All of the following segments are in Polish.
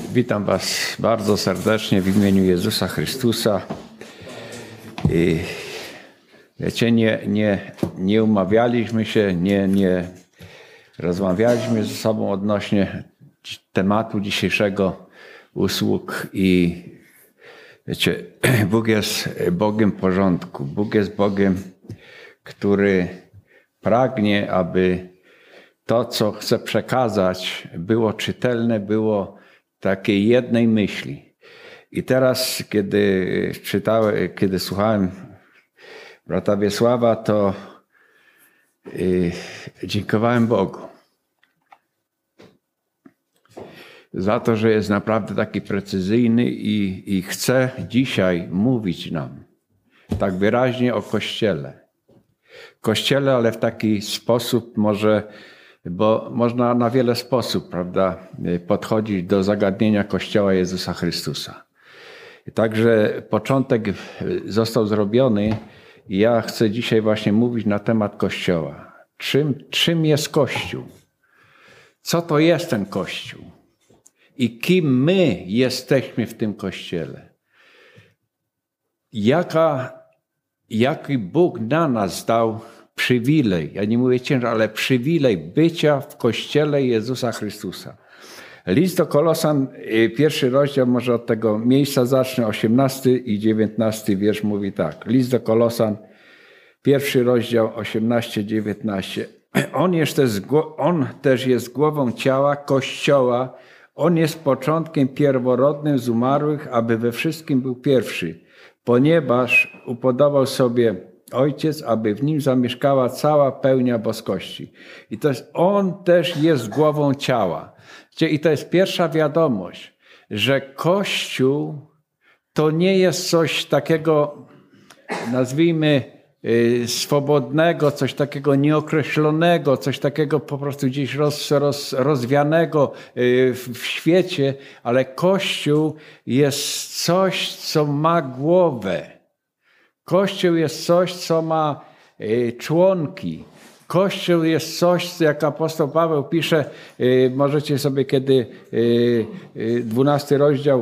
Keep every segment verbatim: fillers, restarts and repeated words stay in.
Witam Was bardzo serdecznie w imieniu Jezusa Chrystusa. I wiecie, nie, nie, nie umawialiśmy się, nie, nie rozmawialiśmy ze sobą odnośnie tematu dzisiejszego usług i wiecie, Bóg jest Bogiem porządku. Bóg jest Bogiem, który pragnie, aby to, co chce przekazać, było czytelne, było takiej jednej myśli. I teraz, kiedy czytałem, kiedy słuchałem brata Wiesława, to yy, dziękowałem Bogu za to, że jest naprawdę taki precyzyjny i, i chce dzisiaj mówić nam tak wyraźnie o Kościele. Kościele, ale w taki sposób może, bo można na wiele sposobów, prawda, podchodzić do zagadnienia Kościoła Jezusa Chrystusa. Także początek został zrobiony i ja chcę dzisiaj właśnie mówić na temat Kościoła. Czym, czym jest Kościół? Co to jest ten Kościół? I kim my jesteśmy w tym Kościele? Jaka, jaki Bóg na nas dał przywilej, ja nie mówię ciężar, ale przywilej bycia w Kościele Jezusa Chrystusa. List do Kolosan, pierwszy rozdział, może od tego miejsca zacznę, osiemnasty i dziewiętnasty wiersz mówi tak. List do Kolosan, pierwszy rozdział, osiemnaście dziewiętnaście. On, jeszcze on też jest głową ciała, Kościoła. On jest początkiem pierworodnym z umarłych, aby we wszystkim był pierwszy. Ponieważ upodobał sobie Ojciec, aby w nim zamieszkała cała pełnia boskości. I to jest, on też jest głową ciała. I to jest pierwsza wiadomość, że Kościół to nie jest coś takiego, nazwijmy, swobodnego, coś takiego nieokreślonego, coś takiego po prostu gdzieś roz, roz, rozwianego w świecie, ale Kościół jest coś, co ma głowę. Kościół jest coś, co ma członki. Kościół jest coś, jak apostoł Paweł pisze, możecie sobie kiedy dwunasty rozdział,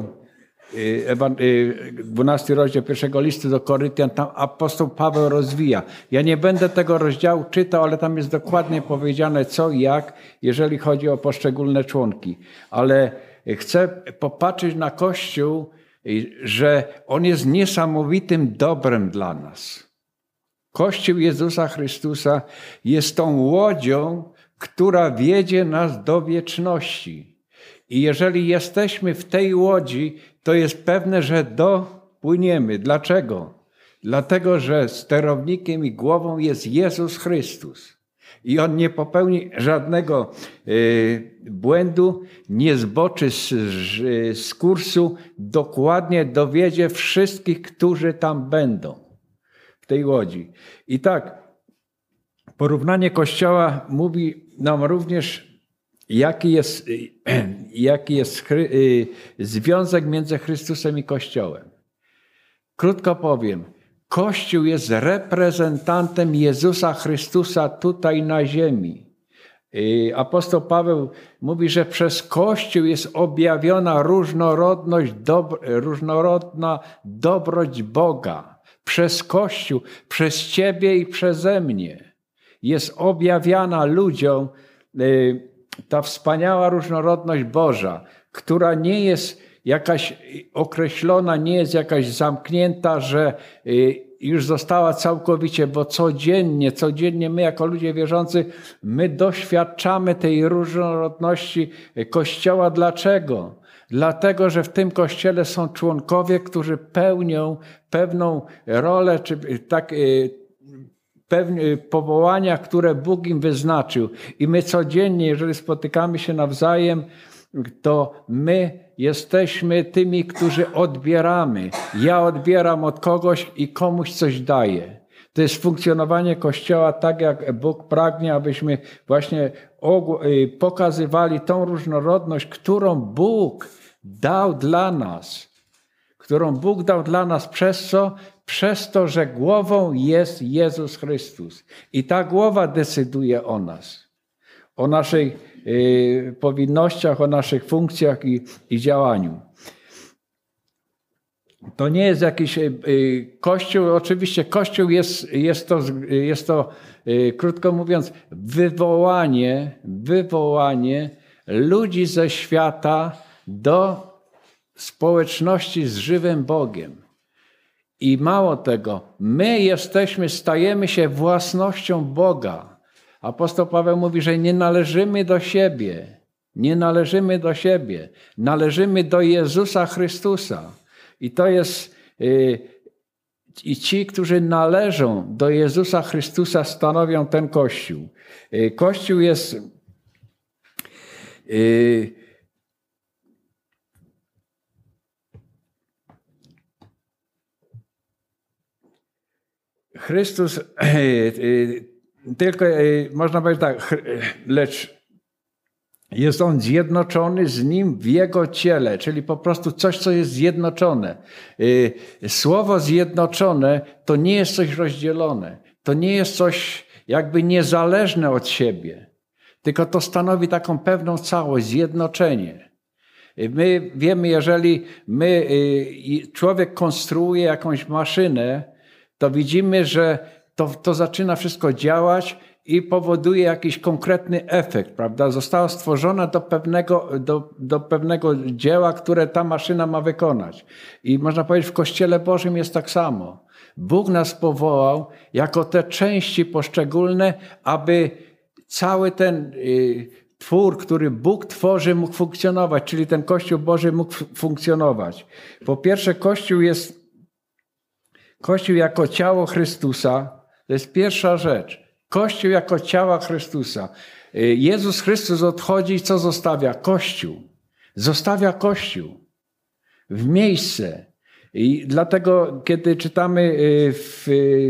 dwunasty rozdział pierwszego listu do Koryntian, tam apostoł Paweł rozwija. Ja nie będę tego rozdziału czytał, ale tam jest dokładnie powiedziane co i jak, jeżeli chodzi o poszczególne członki. Ale chcę popatrzeć na Kościół, że on jest niesamowitym dobrem dla nas. Kościół Jezusa Chrystusa jest tą łodzią, która wiedzie nas do wieczności. I jeżeli jesteśmy w tej łodzi, to jest pewne, że dopłyniemy. Dlaczego? Dlatego, że sterownikiem i głową jest Jezus Chrystus. I On nie popełni żadnego y, błędu, nie zboczy z, z kursu, dokładnie dowiedzie wszystkich, którzy tam będą w tej łodzi. I tak, porównanie Kościoła mówi nam również, jaki jest, jaki jest y, związek między Chrystusem i Kościołem. Krótko powiem, Kościół jest reprezentantem Jezusa Chrystusa tutaj na ziemi. Apostoł Paweł mówi, że przez Kościół jest objawiona różnorodność, dobro, różnorodna dobroć Boga. Przez Kościół, przez Ciebie i przeze mnie jest objawiana ludziom ta wspaniała różnorodność Boża, która nie jest jakaś określona, nie jest jakaś zamknięta, że już została całkowicie, bo codziennie, codziennie my jako ludzie wierzący, my doświadczamy tej różnorodności Kościoła. Dlaczego? Dlatego, że w tym Kościele są członkowie, którzy pełnią pewną rolę, czy tak, pewne powołania, które Bóg im wyznaczył. I my codziennie, jeżeli spotykamy się nawzajem, to my jesteśmy tymi, którzy odbieramy. Ja odbieram od kogoś i komuś coś daję. To jest funkcjonowanie Kościoła tak, jak Bóg pragnie, abyśmy właśnie pokazywali tą różnorodność, którą Bóg dał dla nas. Którą Bóg dał dla nas przez co? Przez to, że głową jest Jezus Chrystus. I ta głowa decyduje o nas. O naszej powinnościach, o naszych funkcjach i, i działaniu. To nie jest jakiś Kościół, oczywiście Kościół jest, jest, to, jest to, krótko mówiąc, wywołanie, wywołanie ludzi ze świata do społeczności z żywym Bogiem. I mało tego, my jesteśmy, stajemy się własnością Boga. Apostoł Paweł mówi, że nie należymy do siebie, nie należymy do siebie, należymy do Jezusa Chrystusa. I to jest, yy, i ci, którzy należą do Jezusa Chrystusa, stanowią ten Kościół. Yy, Kościół jest yy, Chrystus, tylko można powiedzieć tak, lecz jest On zjednoczony z Nim w Jego ciele, czyli po prostu coś, co jest zjednoczone. Słowo zjednoczone to nie jest coś rozdzielone, to nie jest coś jakby niezależne od siebie, tylko to stanowi taką pewną całość, zjednoczenie. My wiemy, jeżeli my, człowiek konstruuje jakąś maszynę, to widzimy, że to, to zaczyna wszystko działać i powoduje jakiś konkretny efekt, prawda? Została stworzona do pewnego, do, do pewnego dzieła, które ta maszyna ma wykonać. I można powiedzieć, w Kościele Bożym jest tak samo. Bóg nas powołał jako te części poszczególne, aby cały ten y, twór, który Bóg tworzy, mógł funkcjonować, czyli ten Kościół Boży mógł funkcjonować. Po pierwsze, Kościół jest Kościół jako ciało Chrystusa, to jest pierwsza rzecz. Kościół jako ciała Chrystusa. Jezus Chrystus odchodzi i co zostawia? Kościół. Zostawia Kościół w miejsce. I dlatego, kiedy czytamy w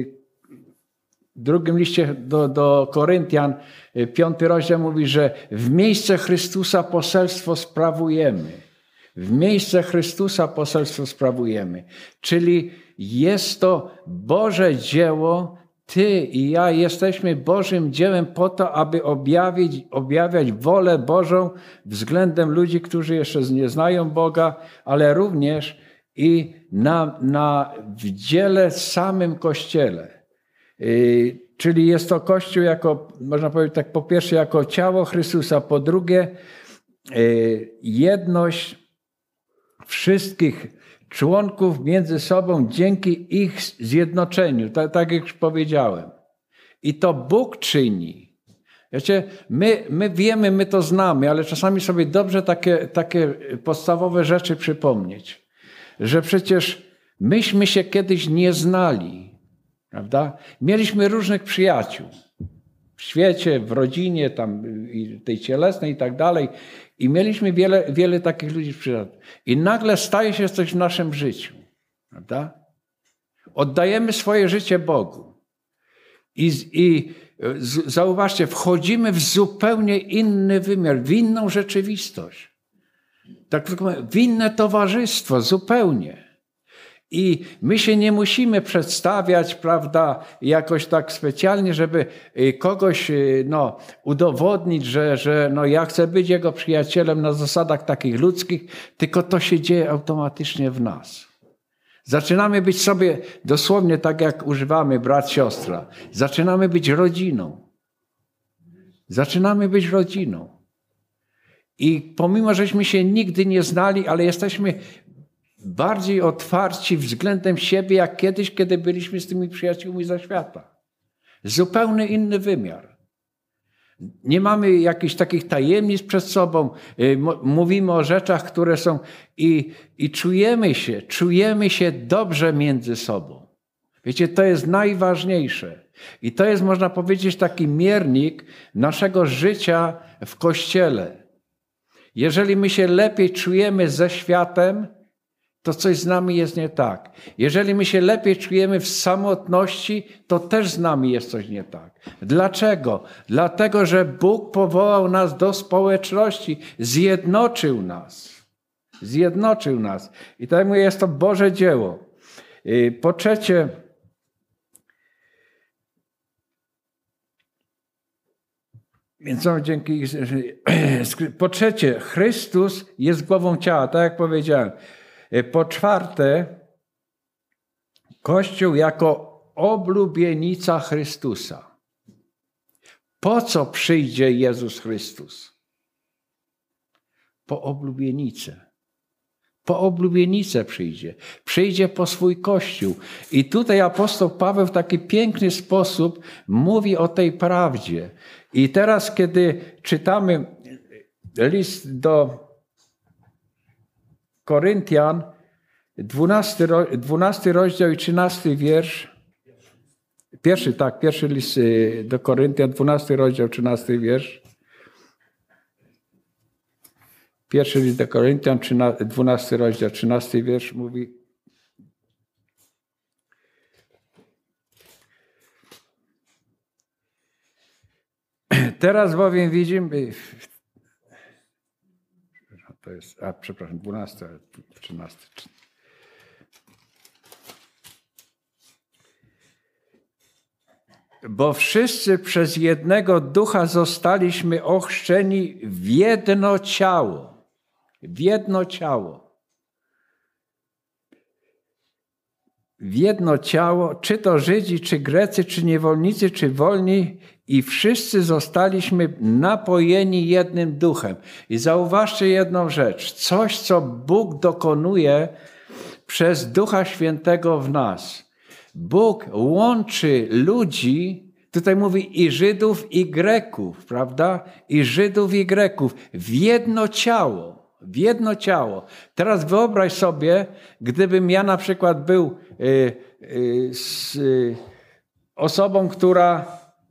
drugim liście do, do Koryntian, piąty rozdział mówi, że w miejsce Chrystusa poselstwo sprawujemy. W miejsce Chrystusa poselstwo sprawujemy. Czyli jest to Boże dzieło. Ty i ja jesteśmy Bożym dziełem po to, aby objawić, objawiać wolę Bożą względem ludzi, którzy jeszcze nie znają Boga, ale również i na, na, w dziele samym Kościele. Yy, czyli jest to Kościół jako, można powiedzieć tak, po pierwsze jako ciało Chrystusa, po drugie yy, jedność wszystkich członków między sobą dzięki ich zjednoczeniu, tak, tak jak już powiedziałem. I to Bóg czyni. Wiecie, my, my wiemy, my to znamy, ale czasami sobie dobrze takie, takie podstawowe rzeczy przypomnieć. Że przecież myśmy się kiedyś nie znali, prawda? Mieliśmy różnych przyjaciół w świecie, w rodzinie, tam tej cielesnej i tak dalej. I mieliśmy wiele, wiele takich ludzi w przyjaciół. I nagle staje się coś w naszym życiu. Prawda? Oddajemy swoje życie Bogu. I, i z, zauważcie, wchodzimy w zupełnie inny wymiar, w inną rzeczywistość. Tak w inne towarzystwo, zupełnie. I my się nie musimy przedstawiać, prawda, jakoś tak specjalnie, żeby kogoś no, udowodnić, że, że no, ja chcę być jego przyjacielem na zasadach takich ludzkich, tylko to się dzieje automatycznie w nas. Zaczynamy być sobie dosłownie tak, jak używamy brat, siostra. Zaczynamy być rodziną. Zaczynamy być rodziną. I pomimo, żeśmy się nigdy nie znali, ale jesteśmy bardziej otwarci względem siebie, jak kiedyś, kiedy byliśmy z tymi przyjaciółmi ze świata. Zupełnie inny wymiar. Nie mamy jakichś takich tajemnic przed sobą. Mówimy o rzeczach, które są i, i czujemy się, czujemy się dobrze między sobą. Wiecie, to jest najważniejsze. I to jest, można powiedzieć, taki miernik naszego życia w Kościele. Jeżeli my się lepiej czujemy ze światem, to coś z nami jest nie tak. Jeżeli my się lepiej czujemy w samotności, to też z nami jest coś nie tak. Dlaczego? Dlatego, że Bóg powołał nas do społeczności, zjednoczył nas. Zjednoczył nas. I tak jak mówię, jest to Boże dzieło. Po trzecie, Więc on dzięki... Po trzecie, Chrystus jest głową ciała, tak jak powiedziałem. Po czwarte, Kościół jako oblubienica Chrystusa. Po co przyjdzie Jezus Chrystus? Po oblubienicę. Po oblubienicę przyjdzie. Przyjdzie po swój Kościół. I tutaj apostoł Paweł w taki piękny sposób mówi o tej prawdzie. I teraz, kiedy czytamy list do Koryntian, dwunasty, dwunasty rozdział i trzynasty wiersz. Pierwszy, tak, pierwszy list do Koryntian, dwunasty rozdział, trzynasty wiersz. Pierwszy list do Koryntian, dwunasty rozdział, trzynasty wiersz mówi: Teraz bowiem widzimy, to jest, a przepraszam, dwunasty, trzynasty. Bo wszyscy przez jednego ducha zostaliśmy ochrzczeni w jedno ciało. W jedno ciało. W jedno ciało, czy to Żydzi, czy Grecy, czy niewolnicy, czy wolni, i wszyscy zostaliśmy napojeni jednym duchem. I zauważcie jedną rzecz. Coś, co Bóg dokonuje przez Ducha Świętego w nas. Bóg łączy ludzi, tutaj mówi i Żydów, i Greków, prawda? I Żydów, i Greków w jedno ciało. W jedno ciało. Teraz wyobraź sobie, gdybym ja na przykład był y, y, z y, osobą, która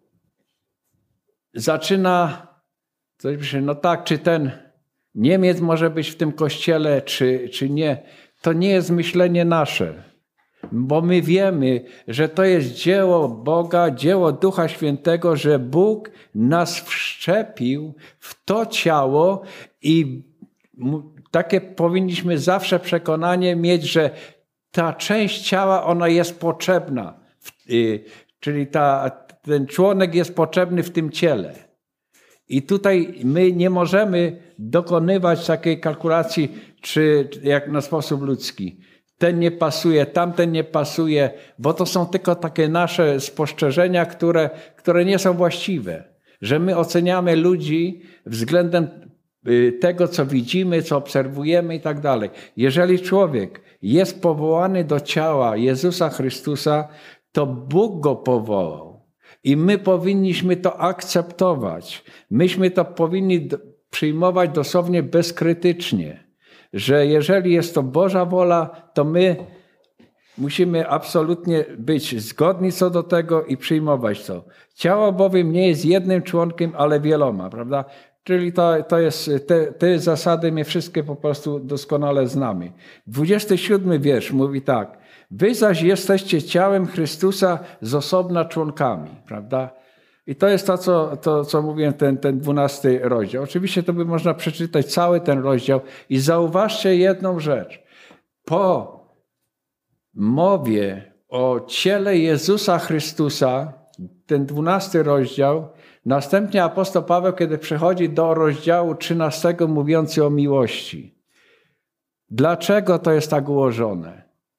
zaczyna, coś myślę, no tak, czy ten Niemiec może być w tym kościele, czy, czy nie. To nie jest myślenie nasze. Bo my wiemy, że to jest dzieło Boga, dzieło Ducha Świętego, że Bóg nas wszczepił w to ciało i takie powinniśmy zawsze przekonanie mieć, że ta część ciała, ona jest potrzebna. Czyli ta, ten członek jest potrzebny w tym ciele. I tutaj my nie możemy dokonywać takiej kalkulacji, czy jak na sposób ludzki. Ten nie pasuje, tamten nie pasuje, bo to są tylko takie nasze spostrzeżenia, które, które nie są właściwe. Że my oceniamy ludzi względem tego, co widzimy, co obserwujemy i tak dalej. Jeżeli człowiek jest powołany do ciała Jezusa Chrystusa, to Bóg go powołał. I my powinniśmy to akceptować. Myśmy to powinni przyjmować dosłownie bezkrytycznie. Że jeżeli jest to Boża wola, to my musimy absolutnie być zgodni co do tego i przyjmować to. Ciało bowiem nie jest jednym członkiem, ale wieloma, prawda? Czyli to, to jest, te, te zasady my wszystkie po prostu doskonale znamy. dwudziesty siódmy wiersz mówi tak. Wy zaś jesteście ciałem Chrystusa z osobna członkami, prawda? I to jest to, co, to, co mówiłem, ten, ten dwunasty rozdział. Oczywiście to by można przeczytać cały ten rozdział i zauważcie jedną rzecz. Po mowie o ciele Jezusa Chrystusa, ten dwunasty rozdział, następnie apostoł Paweł, kiedy przechodzi do rozdziału trzynastego mówiący o miłości. Dlaczego to jest tak ułożone?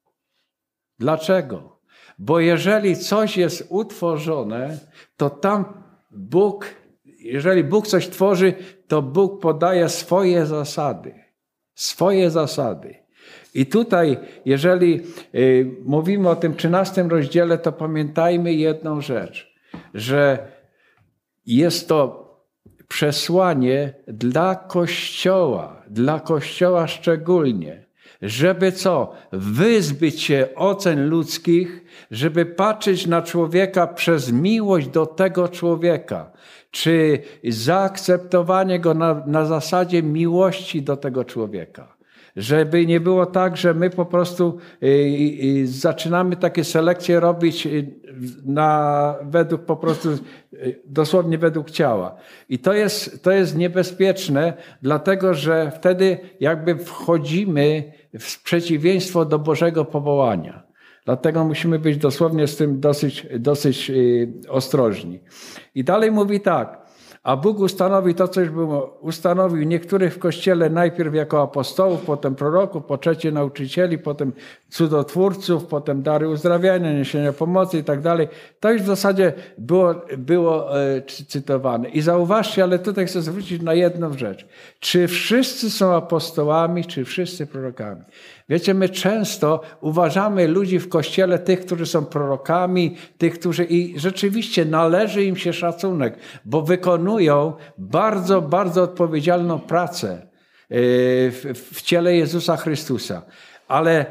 Dlaczego? Bo jeżeli coś jest utworzone, to tam Bóg, jeżeli Bóg coś tworzy, to Bóg podaje swoje zasady. Swoje zasady. I tutaj, jeżeli y, mówimy o tym trzynastym rozdziale, to pamiętajmy jedną rzecz, że jest to przesłanie dla Kościoła, dla Kościoła szczególnie. Żeby co? Wyzbyć się ocen ludzkich, żeby patrzeć na człowieka przez miłość do tego człowieka, czy zaakceptowanie go na, na zasadzie miłości do tego człowieka. Żeby nie było tak, że my po prostu y, y, zaczynamy takie selekcje robić na, według po prostu, y, dosłownie według ciała. I to jest, to jest niebezpieczne, dlatego że wtedy jakby wchodzimy w przeciwieństwo do Bożego powołania. Dlatego musimy być dosłownie z tym dosyć, dosyć y, ostrożni. I dalej mówi tak. A Bóg ustanowi to, co już było. Ustanowił niektórych w Kościele najpierw jako apostołów, potem proroków, po trzecie nauczycieli, potem cudotwórców, potem dary uzdrawiania, niesienia pomocy i tak dalej. To już w zasadzie było, było e, cytowane. I zauważcie, ale tutaj chcę zwrócić na jedną rzecz. Czy wszyscy są apostołami, czy wszyscy prorokami? Wiecie, my często uważamy ludzi w Kościele, tych, którzy są prorokami, tych, którzy i rzeczywiście należy im się szacunek, bo wykonują bardzo, bardzo odpowiedzialną pracę w, w ciele Jezusa Chrystusa. Ale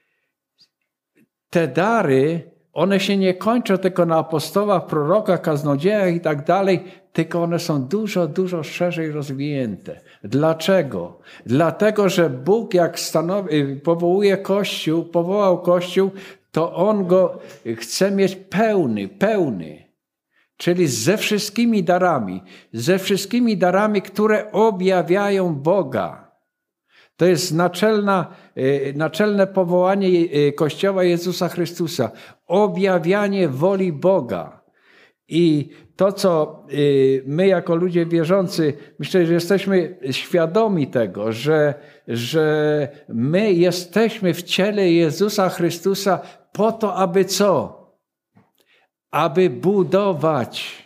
te dary, one się nie kończą tylko na apostołach, prorokach, kaznodziejach i tak dalej, tylko one są dużo, dużo szerzej rozwinięte. Dlaczego? Dlatego, że Bóg jak stanowi, powołuje Kościół, powołał Kościół, to On go chce mieć pełny, pełny. Czyli ze wszystkimi darami, ze wszystkimi darami, które objawiają Boga. To jest naczelna, naczelne powołanie Kościoła Jezusa Chrystusa. Objawianie woli Boga. I to, co my jako ludzie wierzący, myślę, że jesteśmy świadomi tego, że, że my jesteśmy w ciele Jezusa Chrystusa po to, aby co? Aby budować.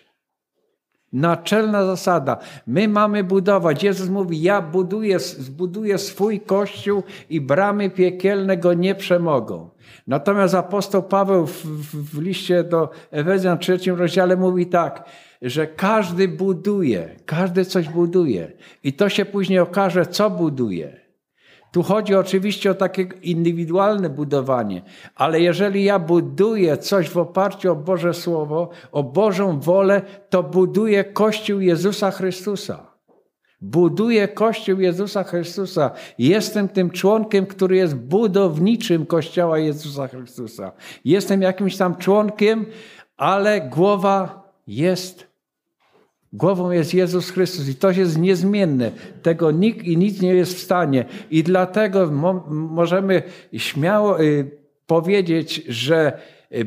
Naczelna zasada. My mamy budować. Jezus mówi, ja buduję, zbuduję swój Kościół i bramy piekielne go nie przemogą. Natomiast apostoł Paweł w, w, w liście do Efezjan w trzecim rozdziale mówi tak, że każdy buduje, każdy coś buduje. I to się później okaże, co buduje. Tu chodzi oczywiście o takie indywidualne budowanie, ale jeżeli ja buduję coś w oparciu o Boże Słowo, o Bożą wolę, to buduję Kościół Jezusa Chrystusa. Buduję Kościół Jezusa Chrystusa. Jestem tym członkiem, który jest budowniczym Kościoła Jezusa Chrystusa. Jestem jakimś tam członkiem, ale głowa jest Głową jest Jezus Chrystus i to jest niezmienne. Tego nikt i nic nie jest w stanie. I dlatego mo- możemy śmiało y, powiedzieć, że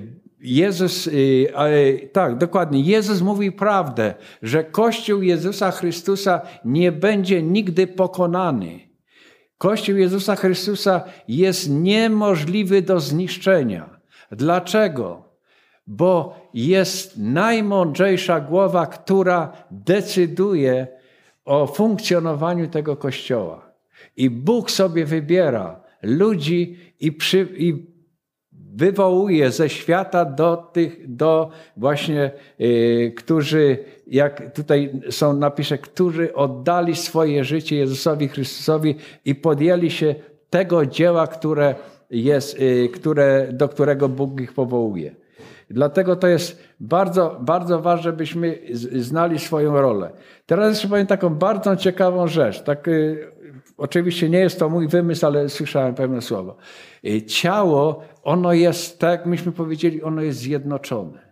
Jezus, y, y, tak, dokładnie, Jezus mówi prawdę, że Kościół Jezusa Chrystusa nie będzie nigdy pokonany. Kościół Jezusa Chrystusa jest niemożliwy do zniszczenia. Dlaczego? Bo jest najmądrzejsza głowa, która decyduje o funkcjonowaniu tego Kościoła. I Bóg sobie wybiera ludzi i, przy, i wywołuje ze świata do tych, do właśnie, yy, którzy, jak tutaj są, napisze, którzy oddali swoje życie Jezusowi Chrystusowi i podjęli się tego dzieła, które jest, yy, które, do którego Bóg ich powołuje. Dlatego to jest bardzo, bardzo ważne, byśmy znali swoją rolę. Teraz jeszcze powiem taką bardzo ciekawą rzecz. Tak, y, oczywiście nie jest to mój wymysł, ale słyszałem pewne słowo. Y, ciało, ono jest, tak jak myśmy powiedzieli, ono jest zjednoczone.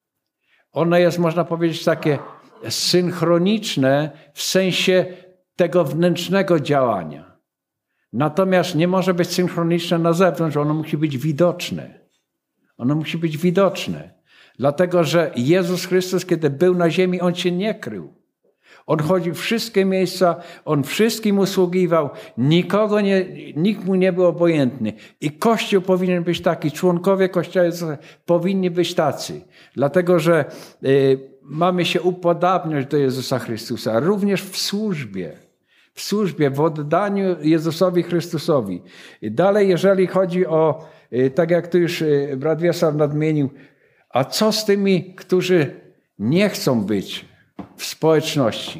Ono jest, można powiedzieć, takie synchroniczne w sensie tego wnętrznego działania. Natomiast nie może być synchroniczne na zewnątrz, ono musi być widoczne. Ono musi być widoczne. Dlatego, że Jezus Chrystus, kiedy był na ziemi, On się nie krył. On chodził w wszystkie miejsca, On wszystkim usługiwał, nikogo nie, nikt mu nie był obojętny. I Kościół powinien być taki, członkowie Kościoła powinni być tacy. Dlatego, że y, mamy się upodabniać do Jezusa Chrystusa, również w służbie. W służbie, w oddaniu Jezusowi Chrystusowi. I dalej, jeżeli chodzi o tak jak tu już brat Wiesław nadmienił, a co z tymi, którzy nie chcą być w społeczności?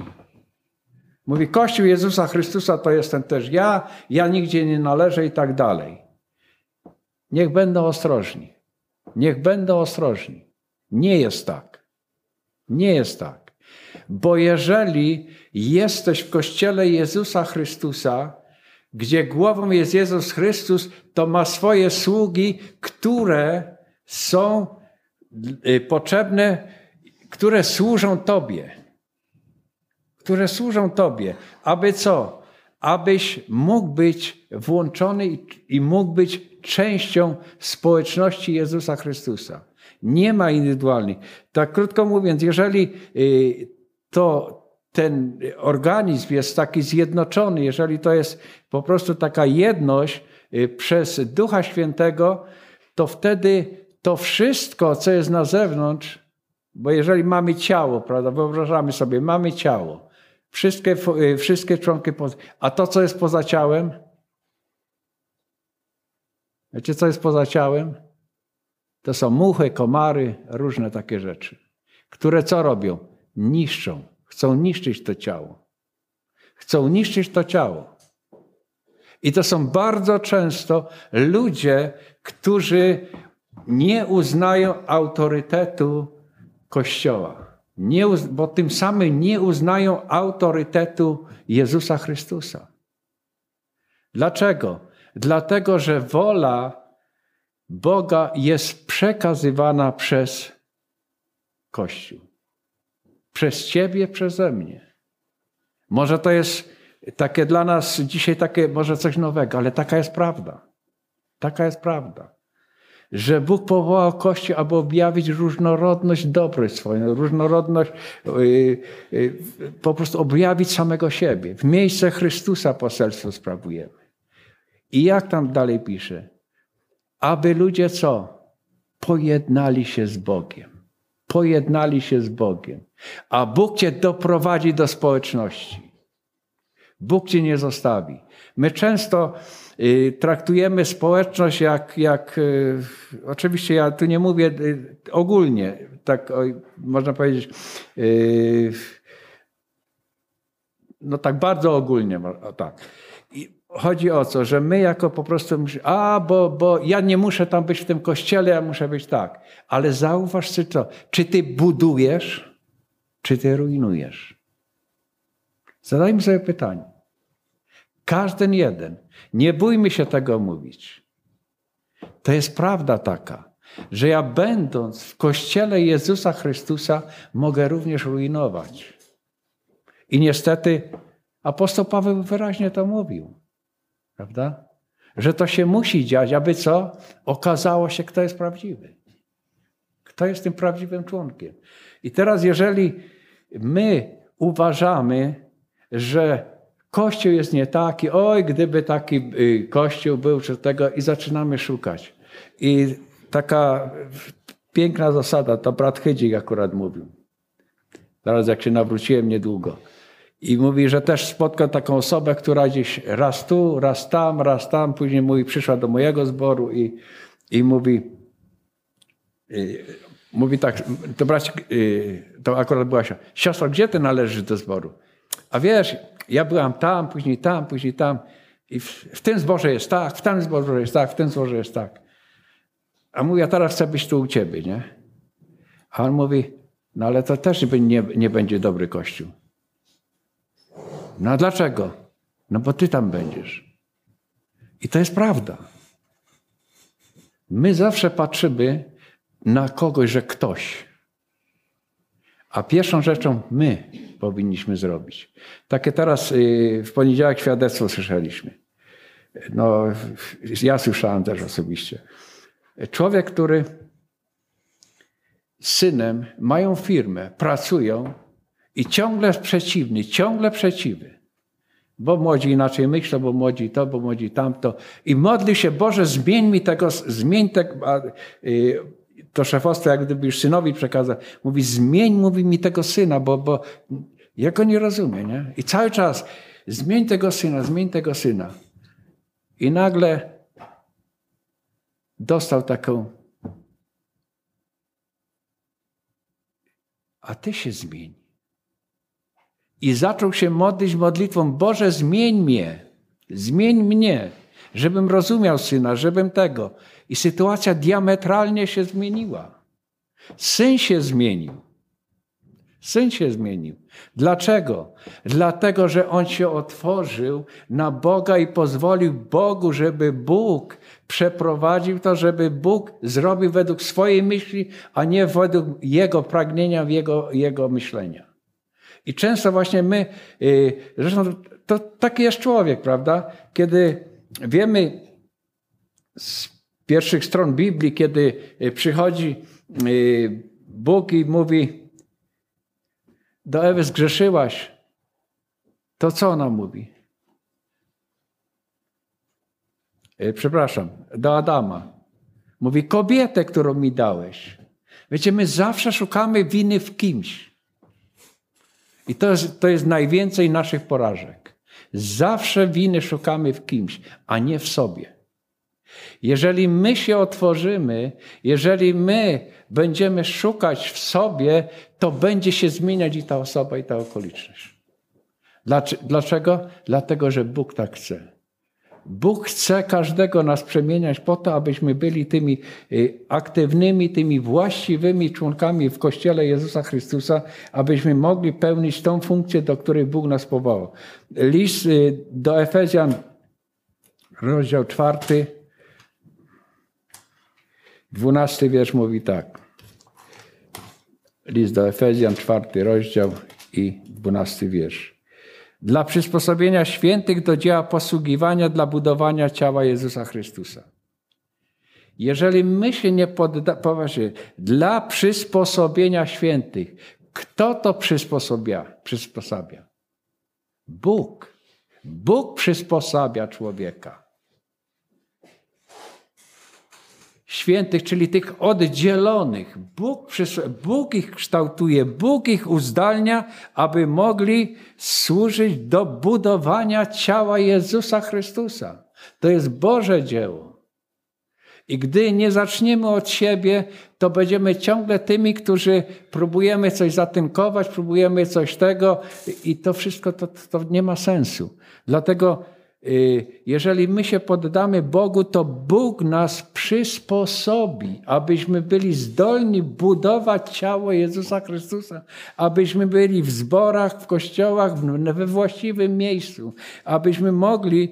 Mówi, Kościół Jezusa Chrystusa to jestem też ja, ja nigdzie nie należę i tak dalej. Niech będą ostrożni. Niech będą ostrożni. Nie jest tak. Nie jest tak. Bo jeżeli jesteś w Kościele Jezusa Chrystusa, gdzie głową jest Jezus Chrystus, to ma swoje sługi, które są potrzebne, które służą Tobie. Które służą Tobie. Aby co? Abyś mógł być włączony i mógł być częścią społeczności Jezusa Chrystusa. Nie ma indywidualnych. Tak krótko mówiąc, jeżeli to ten organizm jest taki zjednoczony, jeżeli to jest po prostu taka jedność przez Ducha Świętego, to wtedy to wszystko, co jest na zewnątrz, bo jeżeli mamy ciało, prawda, wyobrażamy sobie, mamy ciało, wszystkie, wszystkie członki, a to, co jest poza ciałem, wiecie, co jest poza ciałem? To są muchy, komary, różne takie rzeczy, które co robią? Niszczą. Chcą niszczyć to ciało. Chcą niszczyć to ciało. I to są bardzo często ludzie, którzy nie uznają autorytetu Kościoła. Nie, bo tym samym nie uznają autorytetu Jezusa Chrystusa. Dlaczego? Dlatego, że wola Boga jest przekazywana przez Kościół. Przez ciebie, przeze mnie. Może to jest takie dla nas dzisiaj takie, może coś nowego, ale taka jest prawda. Taka jest prawda. Że Bóg powołał Kościół, aby objawić różnorodność dobroć swoją, różnorodność, yy, yy, po prostu objawić samego siebie. W miejsce Chrystusa poselstwo sprawujemy. I jak tam dalej pisze? Aby ludzie co? Pojednali się z Bogiem. Pojednali się z Bogiem. A Bóg cię doprowadzi do społeczności. Bóg cię nie zostawi. My często y, traktujemy społeczność jak, jak y, oczywiście ja tu nie mówię y, ogólnie, tak o, można powiedzieć, y, no tak bardzo ogólnie, o, tak. I chodzi o to, że my jako po prostu myślimy, a bo, bo ja nie muszę tam być w tym kościele, ja muszę być tak. Ale zauważ czy to, czy ty budujesz, czy ty rujnujesz? Zadajmy sobie pytanie. Każdy jeden. Nie bójmy się tego mówić. To jest prawda taka, że ja będąc w Kościele Jezusa Chrystusa mogę również rujnować. I niestety apostoł Paweł wyraźnie to mówił. Prawda? Że to się musi dziać, aby co? Okazało się, kto jest prawdziwy. Kto jest tym prawdziwym członkiem. I teraz jeżeli my uważamy, że Kościół jest nie taki, oj, gdyby taki Kościół był, czy tego, i zaczynamy szukać. I taka piękna zasada, to brat Chydzik akurat mówił. Teraz jak się nawróciłem niedługo. I mówi, że też spotkał taką osobę, która gdzieś raz tu, raz tam, raz tam, później mówi, przyszła do mojego zboru i, i mówi, i, mówi tak, to bracie, to akurat była siostra, siostro, gdzie ty należysz do zboru? A wiesz, ja byłam tam, później tam, później tam i w, w tym zborze jest tak, w tym zborze jest tak, w tym zborze jest tak. A mówi, ja teraz chcę być tu u ciebie, nie? A on mówi, no ale to też nie, nie będzie dobry Kościół. No a dlaczego? No bo ty tam będziesz. I to jest prawda. My zawsze patrzymy na kogoś, że ktoś. A pierwszą rzeczą my powinniśmy zrobić. Takie teraz w poniedziałek świadectwo słyszeliśmy. No, ja słyszałem też osobiście. Człowiek, który z synem mają firmę, pracują i ciągle przeciwny, ciągle przeciwy. Bo młodzi inaczej myślą, bo młodzi to, bo młodzi tamto. I modli się, Boże, zmień mi tego, zmień tego. To szefostwo, jak gdyby już synowi przekazał, mówi, zmień, mówi mi tego syna, bo, bo ja go nie rozumiem, nie? I cały czas zmień tego syna, zmień tego syna. I nagle dostał taką, a ty się zmień. I zaczął się modlić modlitwą, Boże, zmień mnie, zmień mnie, żebym rozumiał syna, żebym tego. I sytuacja diametralnie się zmieniła. Syn się zmienił. Syn się zmienił. Dlaczego? Dlatego, że on się otworzył na Boga i pozwolił Bogu, żeby Bóg przeprowadził to, żeby Bóg zrobił według swojej myśli, a nie według Jego pragnienia, Jego, Jego myślenia. I często właśnie my, zresztą to taki jest człowiek, prawda? Kiedy wiemy z pierwszych stron Biblii, kiedy przychodzi Bóg i mówi, do Ewy zgrzeszyłaś, to co ona mówi? E, przepraszam, do Adama. Mówi, kobietę, którą mi dałeś. Wiecie, my zawsze szukamy winy w kimś. I to jest, to jest najwięcej naszych porażek. Zawsze winy szukamy w kimś, a nie w sobie. Jeżeli my się otworzymy, jeżeli my będziemy szukać w sobie, to będzie się zmieniać i ta osoba, i ta okoliczność. Dlaczego? Dlatego, że Bóg tak chce. Bóg chce każdego nas przemieniać po to, abyśmy byli tymi aktywnymi, tymi właściwymi członkami w Kościele Jezusa Chrystusa, abyśmy mogli pełnić tą funkcję, do której Bóg nas powołał. List do Efezjan, rozdział czwarty, dwunasty wiersz mówi tak. List do Efezjan, czwarty rozdział i dwunasty wiersz. Dla przysposobienia świętych do dzieła posługiwania dla budowania ciała Jezusa Chrystusa. Jeżeli my się nie poddamy, poważnie, dla przysposobienia świętych, kto to przysposobia? przysposabia? Bóg. Bóg przysposabia człowieka. Świętych, czyli tych oddzielonych. Bóg, Bóg ich kształtuje, Bóg ich uzdalnia, aby mogli służyć do budowania ciała Jezusa Chrystusa. To jest Boże dzieło. I gdy nie zaczniemy od siebie, to będziemy ciągle tymi, którzy próbujemy coś zatynkować, próbujemy coś tego i to wszystko to, to nie ma sensu. Dlatego jeżeli my się poddamy Bogu, to Bóg nas przysposobi, abyśmy byli zdolni budować ciało Jezusa Chrystusa, abyśmy byli w zborach, w kościołach, we właściwym miejscu, abyśmy mogli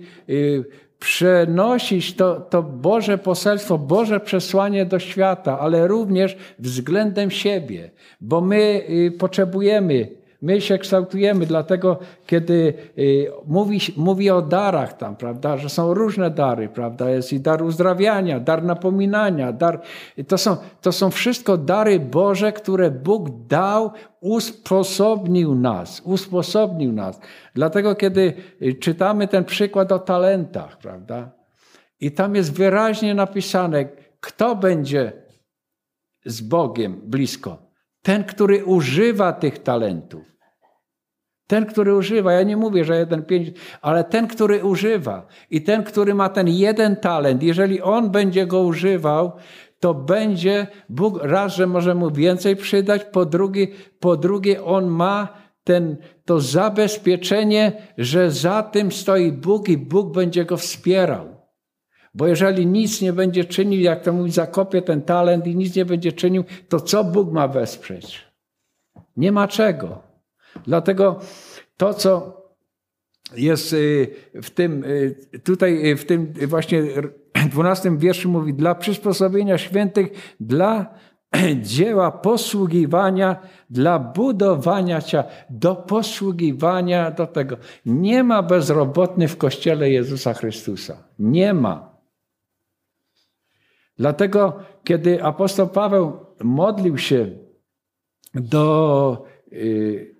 przenosić to, to Boże poselstwo, Boże przesłanie do świata, ale również względem siebie, bo my potrzebujemy. My się kształtujemy, dlatego kiedy y, mówi, mówi o darach tam, prawda, że są różne dary, prawda, jest i dar uzdrawiania, dar napominania, dar, to są, to są wszystko dary Boże, które Bóg dał, usposobnił nas, usposobnił nas. Dlatego kiedy czytamy ten przykład o talentach, prawda, i tam jest wyraźnie napisane, kto będzie z Bogiem blisko. Ten, który używa tych talentów. Ten, który używa. Ja nie mówię, że jeden, pięć, ale ten, który używa. I ten, który ma ten jeden talent, jeżeli on będzie go używał, to będzie Bóg raz, że może mu więcej przydać, po drugie, po drugie on ma ten, to zabezpieczenie, że za tym stoi Bóg i Bóg będzie go wspierał. Bo jeżeli nic nie będzie czynił, jak to mówi, zakopie ten talent i nic nie będzie czynił, to co Bóg ma wesprzeć? Nie ma czego. Dlatego to, co jest w tym, tutaj w tym właśnie dwunastym wierszu mówi, dla przysposobienia świętych, dla dzieła posługiwania, dla budowania ciała, do posługiwania do tego. Nie ma bezrobotnych w Kościele Jezusa Chrystusa. Nie ma. Dlatego, kiedy apostoł Paweł modlił się do yy,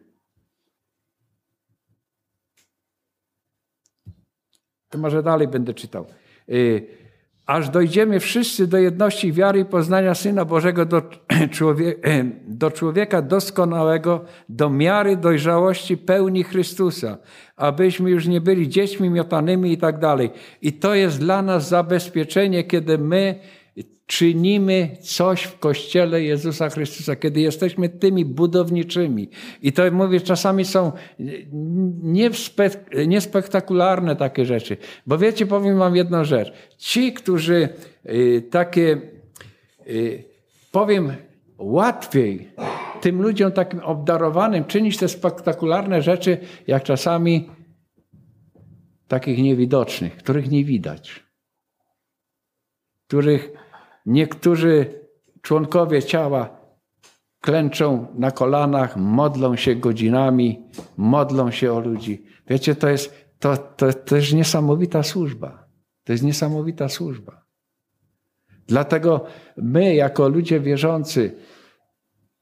to może dalej będę czytał. Yy, aż dojdziemy wszyscy do jedności wiary i poznania Syna Bożego, do, człowiek, do człowieka doskonałego, do miary dojrzałości pełni Chrystusa, abyśmy już nie byli dziećmi miotanymi i tak dalej. I to jest dla nas zabezpieczenie, kiedy my czynimy coś w Kościele Jezusa Chrystusa, kiedy jesteśmy tymi budowniczymi. I to mówię, czasami są niespektakularne takie rzeczy. Bo wiecie, powiem wam jedną rzecz. Ci, którzy y, takie, y, powiem, łatwiej tym ludziom takim obdarowanym czynić te spektakularne rzeczy, jak czasami takich niewidocznych, których nie widać. Których niektórzy członkowie ciała klęczą na kolanach, modlą się godzinami, modlą się o ludzi. Wiecie, to jest, to, to, to jest niesamowita służba. To jest niesamowita służba. Dlatego my, jako ludzie wierzący,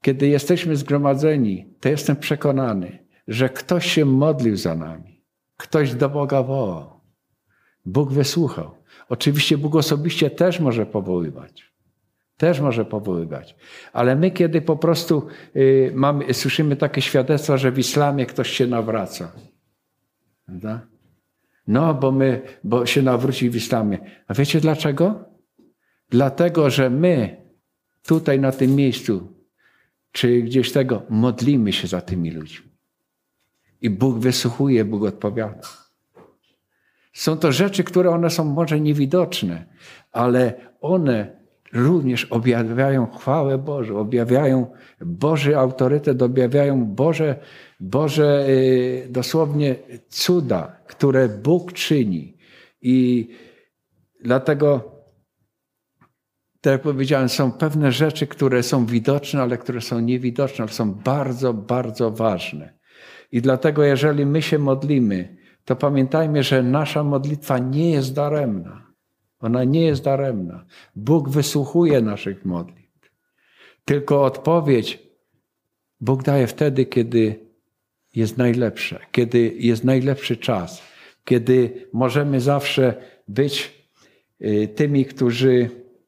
kiedy jesteśmy zgromadzeni, to jestem przekonany, że ktoś się modlił za nami. Ktoś do Boga wołał. Bóg wysłuchał. Oczywiście Bóg osobiście też może powoływać. Też może powoływać. Ale my, kiedy po prostu y, mamy, słyszymy takie świadectwa, że w islamie ktoś się nawraca. Prawda? No, bo my, bo się nawróci w islamie. A wiecie dlaczego? Dlatego, że my tutaj na tym miejscu, czy gdzieś tego, modlimy się za tymi ludźmi. I Bóg wysłuchuje, Bóg odpowiada. Są to rzeczy, które one są może niewidoczne, ale one również objawiają chwałę Bożą, objawiają Boży autorytet, objawiają Boże, Boże yy, dosłownie cuda, które Bóg czyni. I dlatego, tak jak powiedziałem, są pewne rzeczy, które są widoczne, ale które są niewidoczne, ale są bardzo, bardzo ważne. I dlatego, jeżeli my się modlimy, to pamiętajmy, że nasza modlitwa nie jest daremna. Ona nie jest daremna. Bóg wysłuchuje naszych modlitw. Tylko odpowiedź Bóg daje wtedy, kiedy jest najlepsze, kiedy jest najlepszy czas, kiedy możemy zawsze być tymi, którzy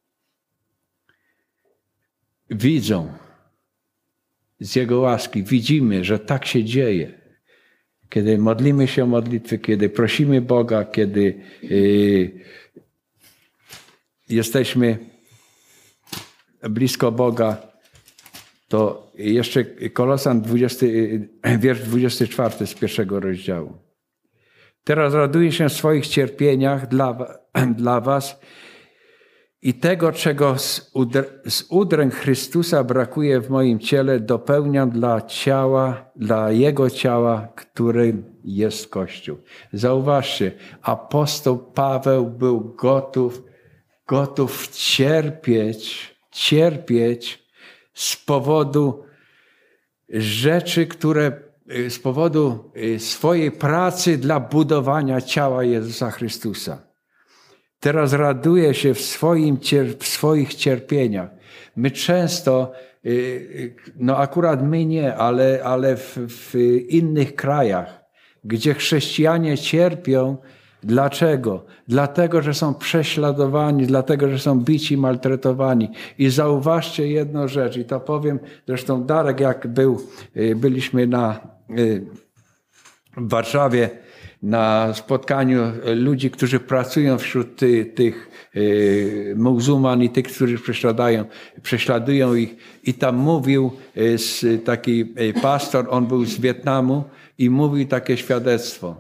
widzą z Jego łaski, widzimy, że tak się dzieje. Kiedy modlimy się o modlitwy, kiedy prosimy Boga, kiedy yy, jesteśmy blisko Boga, to jeszcze Kolosan dwudziesty, wiersz dwudziesty czwarty z pierwszego rozdziału. Teraz raduję się w swoich cierpieniach dla, dla was i tego, czego z, udr, z udręk Chrystusa brakuje w moim ciele, dopełniam dla ciała, dla Jego ciała, którym jest Kościół. Zauważcie, apostoł Paweł był gotów, gotów cierpieć, cierpieć z powodu rzeczy, które, z powodu swojej pracy dla budowania ciała Jezusa Chrystusa. Teraz raduje się w, swoim, w swoich cierpieniach. My często, no akurat my nie, ale, ale w, w innych krajach, gdzie chrześcijanie cierpią. Dlaczego? Dlatego, że są prześladowani, dlatego, że są bici, maltretowani. I zauważcie jedną rzecz, i to powiem, zresztą Darek, jak był, byliśmy na, w Warszawie, na spotkaniu ludzi, którzy pracują wśród ty, tych y, muzułman i tych, którzy prześladują, prześladują ich. I tam mówił y, taki y, pastor, on był z Wietnamu i mówił takie świadectwo,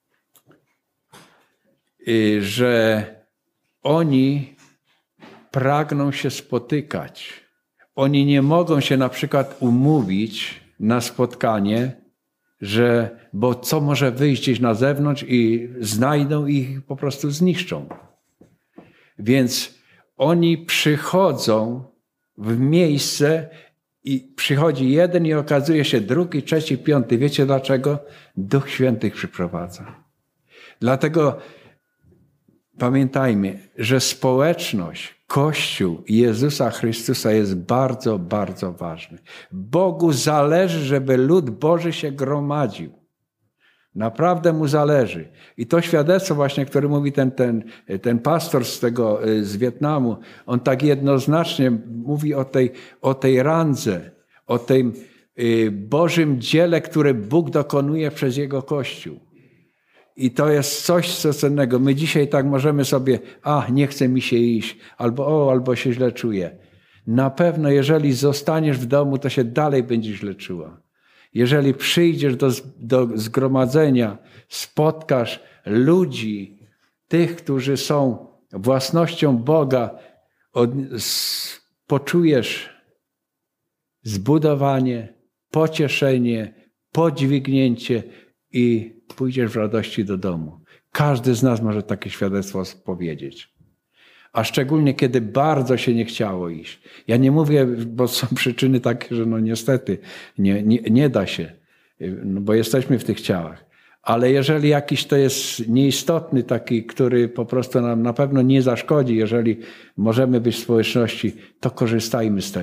y, że oni pragną się spotykać. Oni nie mogą się na przykład umówić na spotkanie, że, bo co może wyjść gdzieś na zewnątrz i znajdą ich po prostu zniszczą. Więc oni przychodzą w miejsce i przychodzi jeden i okazuje się drugi, trzeci, piąty. Wiecie dlaczego? Duch Święty ich przyprowadza. Dlatego pamiętajmy, że społeczność, Kościół Jezusa Chrystusa jest bardzo, bardzo ważny. Bogu zależy, żeby lud Boży się gromadził. Naprawdę mu zależy. I to świadectwo właśnie, które mówi ten, ten, ten pastor z tego, z Wietnamu, on tak jednoznacznie mówi o tej, o tej randze, o tym Bożym dziele, które Bóg dokonuje przez Jego Kościół. I to jest coś co cennego. My dzisiaj tak możemy sobie, a nie chce mi się iść, albo o, albo się źle czuję. Na pewno, jeżeli zostaniesz w domu, to się dalej będziesz źle czuła. Jeżeli przyjdziesz do, do zgromadzenia, spotkasz ludzi, tych, którzy są własnością Boga, od, s, poczujesz zbudowanie, pocieszenie, podźwignięcie i pójdziesz w radości do domu. Każdy z nas może takie świadectwo powiedzieć. A szczególnie, kiedy bardzo się nie chciało iść. Ja nie mówię, bo są przyczyny takie, że no niestety nie, nie, nie da się, no bo jesteśmy w tych ciałach. Ale jeżeli jakiś to jest nieistotny taki, który po prostu nam na pewno nie zaszkodzi, jeżeli możemy być w społeczności, to korzystajmy z tego.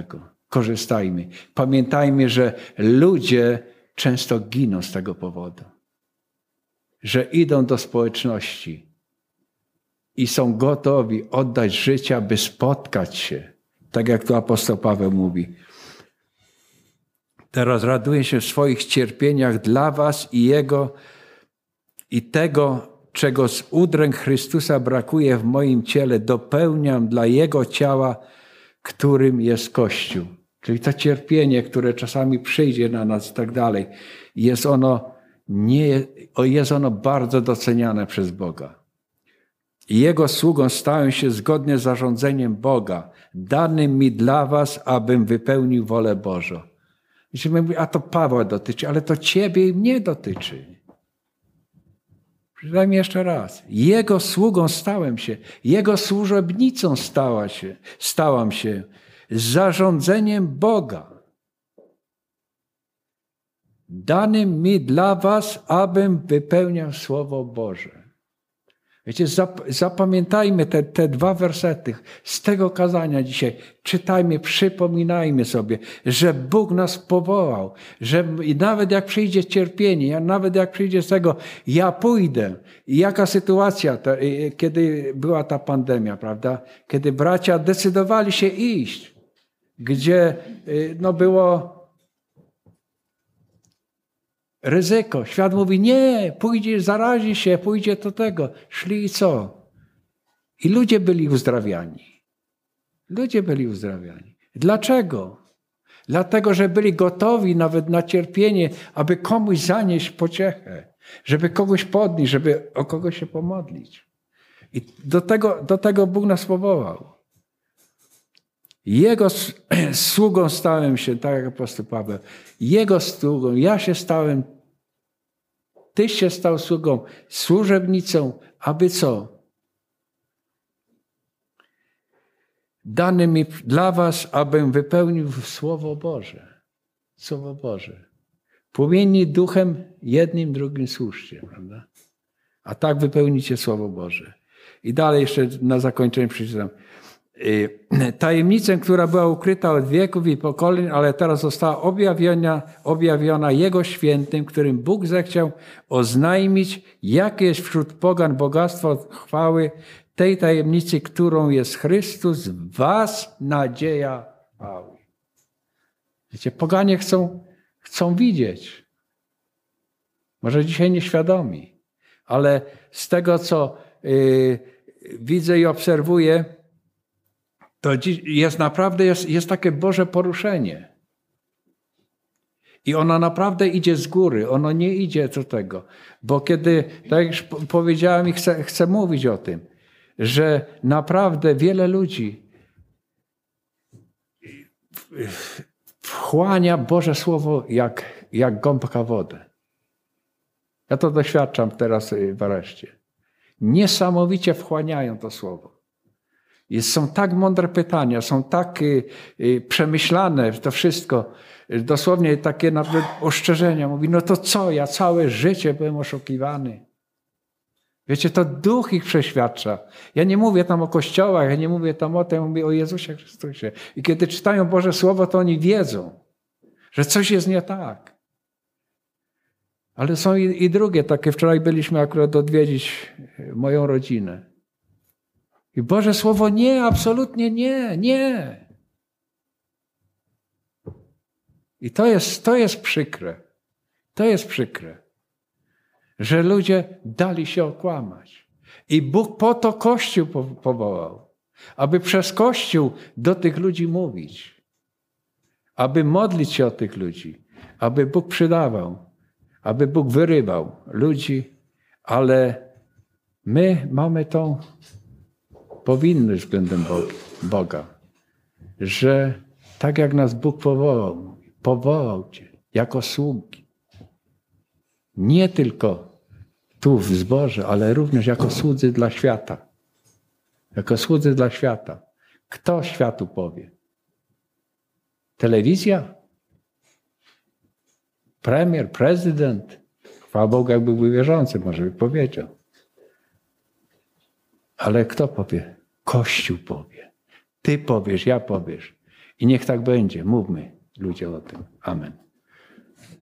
korzystajmy. Pamiętajmy, że ludzie często giną z tego powodu. Że idą do społeczności i są gotowi oddać życie, by spotkać się. Tak jak tu apostoł Paweł mówi. Teraz raduję się w swoich cierpieniach dla was i Jego i tego, czego z udręk Chrystusa brakuje w moim ciele, dopełniam dla Jego ciała, którym jest Kościół. Czyli to cierpienie, które czasami przyjdzie na nas i tak dalej, jest ono, nie, jest ono bardzo doceniane przez Boga. I Jego sługą stałem się zgodnie z zarządzeniem Boga, danym mi dla was, abym wypełnił wolę Bożą. I my mówimy, a to Pawła dotyczy, ale to ciebie i mnie dotyczy. Przeczytajmy jeszcze raz. Jego sługą stałem się, Jego służebnicą stała się, stałam się z zarządzeniem Boga. Danym mi dla was, abym wypełniał Słowo Boże. Wiecie, zapamiętajmy te, te dwa wersety z tego kazania dzisiaj. Czytajmy, przypominajmy sobie, że Bóg nas powołał, że nawet jak przyjdzie cierpienie, nawet jak przyjdzie z tego, ja pójdę. I jaka sytuacja, to, kiedy była ta pandemia, prawda? Kiedy bracia decydowali się iść, gdzie no, było ryzyko. Świat mówi, nie, pójdzie, zarazi się, pójdzie do tego. Szli i co? I ludzie byli uzdrawiani. Ludzie byli uzdrawiani. Dlaczego? Dlatego, że byli gotowi nawet na cierpienie, aby komuś zanieść pociechę, żeby kogoś podnieść, żeby o kogoś się pomodlić. I do tego, do tego Bóg nas powołał. Jego sługą stałem się, tak jak apostoł Paweł, Jego sługą, ja się stałem, Tyś się stał sługą, służebnicą, aby co? Dane mi dla was, abym wypełnił Słowo Boże. Słowo Boże. Płomienni duchem, jednym, drugim służcie, prawda? A tak wypełnicie Słowo Boże. I dalej jeszcze na zakończenie przeczytam. Tajemnicę, która była ukryta od wieków i pokoleń, ale teraz została objawiona, objawiona Jego świętym, którym Bóg zechciał oznajmić, jakie jest wśród pogan bogactwo chwały tej tajemnicy, którą jest Chrystus, w was nadzieja chwały. Wiecie, poganie chcą, chcą widzieć. Może dzisiaj nieświadomi, ale z tego, co yy, widzę i obserwuję, to jest naprawdę jest, jest takie Boże poruszenie. I ono naprawdę idzie z góry, ono nie idzie do tego. Bo kiedy, tak jak już powiedziałem i chcę, chcę mówić o tym, że naprawdę wiele ludzi wchłania Boże Słowo jak, jak gąbka wodę. Ja to doświadczam teraz w areszcie. Niesamowicie wchłaniają to Słowo. Jest, są tak mądre pytania, są tak y, y, przemyślane to wszystko. Dosłownie takie nawet ostrzeżenia. Mówi, no to co, ja całe życie byłem oszukiwany. Wiecie, to Duch ich przeświadcza. Ja nie mówię tam o kościołach, ja nie mówię tam o tym, ja mówię o Jezusie Chrystusie. I kiedy czytają Boże Słowo, to oni wiedzą, że coś jest nie tak. Ale są i, i drugie takie. Wczoraj byliśmy akurat odwiedzić moją rodzinę. I Boże Słowo nie, absolutnie nie, nie. I to jest, to jest przykre. To jest przykre. Że ludzie dali się okłamać. I Bóg po to Kościół powołał. Aby przez Kościół do tych ludzi mówić. Aby modlić się o tych ludzi. Aby Bóg przydawał. Aby Bóg wyrywał ludzi. Ale my mamy tą powinność względem Boga, że tak jak nas Bóg powołał, powołał Cię jako sługi. Nie tylko tu w zborze, ale również jako słudzy dla świata. Jako słudzy dla świata. Kto światu powie? Telewizja? Premier, prezydent? Chwała Bogu, jakby był wierzący, może by powiedział. Ale kto powie? Kościół powie. Ty powiesz, ja powiesz. I niech tak będzie. Mówmy ludzie o tym. Amen.